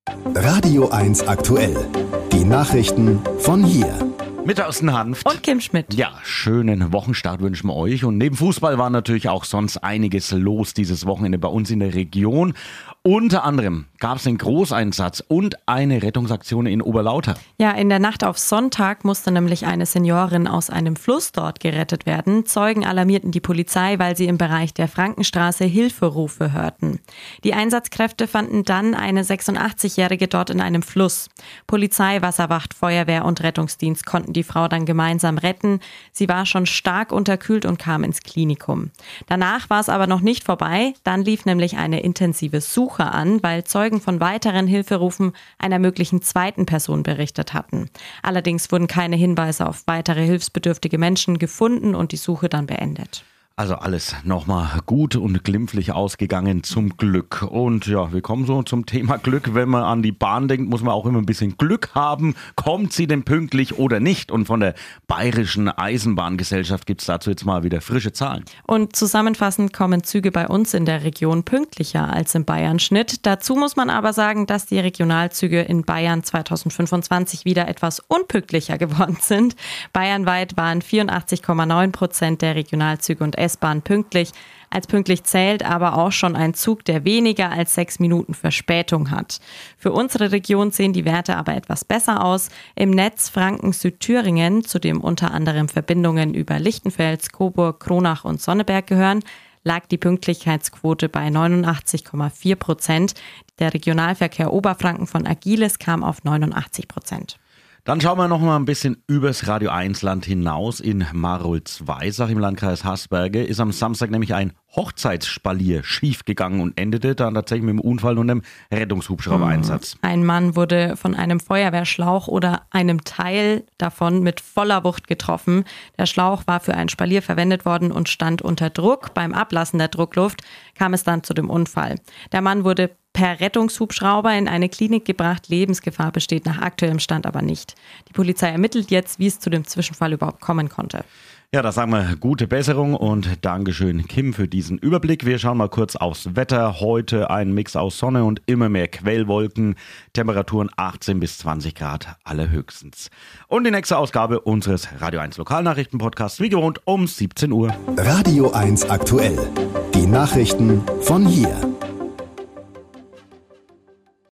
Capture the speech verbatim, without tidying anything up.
Radio eins aktuell. Die Nachrichten von hier. Mit Thorsten Hanft und Kim Schmidt. Ja, schönen Wochenstart wünschen wir euch. Und neben Fußball war natürlich auch sonst einiges los dieses Wochenende bei uns in der Region. Unter anderem gab es einen Großeinsatz und eine Rettungsaktion in Oberlauter. Ja, in der Nacht auf Sonntag musste nämlich eine Seniorin aus einem Fluss dort gerettet werden. Zeugen alarmierten die Polizei, weil sie im Bereich der Frankenstraße Hilferufe hörten. Die Einsatzkräfte fanden dann eine sechsundachtzigjährige dort in einem Fluss. Polizei, Wasserwacht, Feuerwehr und Rettungsdienst konnten die Frau dann gemeinsam retten. Sie war schon stark unterkühlt und kam ins Klinikum. Danach war es aber noch nicht vorbei. Dann lief nämlich eine intensive Suche an, weil Zeugen von weiteren Hilferufen einer möglichen zweiten Person berichtet hatten. Allerdings wurden keine Hinweise auf weitere hilfsbedürftige Menschen gefunden und die Suche dann beendet. Also alles nochmal gut und glimpflich ausgegangen, zum Glück. Und ja, wir kommen so zum Thema Glück. Wenn man an die Bahn denkt, muss man auch immer ein bisschen Glück haben. Kommt sie denn pünktlich oder nicht? Und von der Bayerischen Eisenbahngesellschaft gibt es dazu jetzt mal wieder frische Zahlen. Und zusammenfassend kommen Züge bei uns in der Region pünktlicher als im Bayern-Schnitt. Dazu muss man aber sagen, dass die Regionalzüge in Bayern zweitausendfünfundzwanzig wieder etwas unpünktlicher geworden sind. Bayernweit waren vierundachtzig Komma neun Prozent der Regionalzüge und S-Bahn pünktlich. Als pünktlich zählt aber auch schon ein Zug, der weniger als sechs Minuten Verspätung hat. Für unsere Region sehen die Werte aber etwas besser aus. Im Netz Franken-Südthüringen, zu dem unter anderem Verbindungen über Lichtenfels, Coburg, Kronach und Sonneberg gehören, lag die Pünktlichkeitsquote bei neunundachtzig Komma vier Prozent. Der Regionalverkehr Oberfranken von Agilis kam auf neunundachtzig Prozent. Dann schauen wir noch mal ein bisschen übers Radio eins Land hinaus. In Marolz-Weisach im Landkreis Haßberge ist am Samstag nämlich ein Hochzeitsspalier schiefgegangen und endete dann tatsächlich mit einem Unfall und einem Rettungshubschrauber-Einsatz. Ein Mann wurde von einem Feuerwehrschlauch oder einem Teil davon mit voller Wucht getroffen. Der Schlauch war für ein Spalier verwendet worden und stand unter Druck. Beim Ablassen der Druckluft kam es dann zu dem Unfall. Der Mann wurde per Rettungshubschrauber in eine Klinik gebracht. Lebensgefahr besteht nach aktuellem Stand aber nicht. Die Polizei ermittelt jetzt, wie es zu dem Zwischenfall überhaupt kommen konnte. Ja, da sagen wir gute Besserung und Dankeschön, Kim, für diesen Überblick. Wir schauen mal kurz aufs Wetter. Heute ein Mix aus Sonne und immer mehr Quellwolken. Temperaturen achtzehn bis zwanzig Grad allerhöchstens. Und die nächste Ausgabe unseres Radio eins Lokalnachrichten-Podcasts, wie gewohnt, um siebzehn Uhr. Radio eins aktuell. Die Nachrichten von hier.